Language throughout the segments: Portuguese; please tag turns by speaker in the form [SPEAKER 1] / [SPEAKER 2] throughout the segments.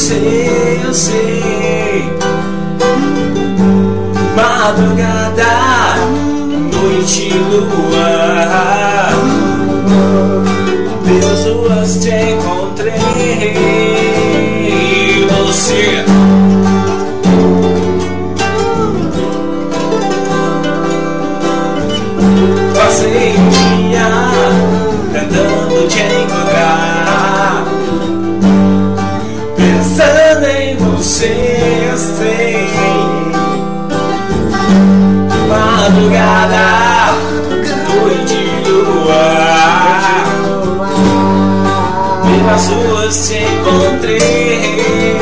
[SPEAKER 1] você, eu sei. Madrugada, noite, lua, pelas ruas te encontrei. Você passei um dia tentando te encontrar, pensando em você, eu sei. Madrugada, noite, lua, pelas ruas te encontrei.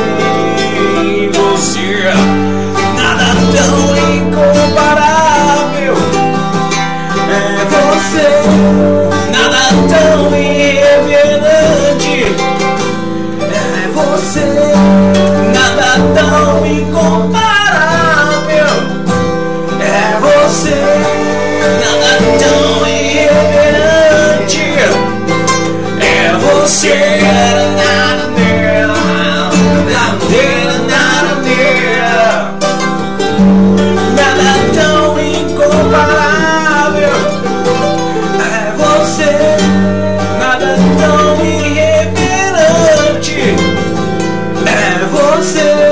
[SPEAKER 1] Você, nada tão incomparável, é você, nada tão irreverente, é você, nada tão incomparável, é você, nada tão irreverente, é você. Nada tão incomparável, é você, nada tão irreverente, é você.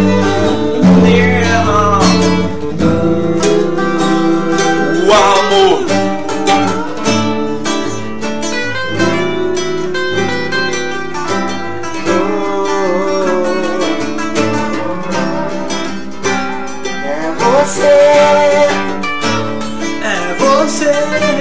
[SPEAKER 1] O amor é você.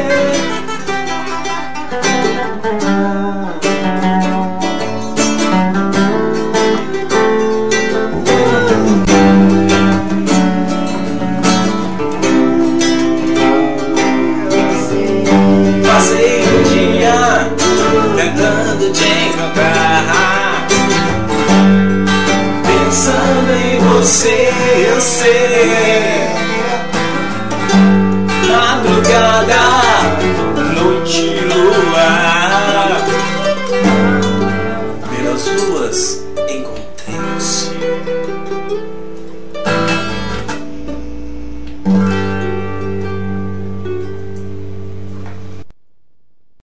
[SPEAKER 1] Passei um dia tentando te encontrar, pensando em você, eu sei. Madrugada,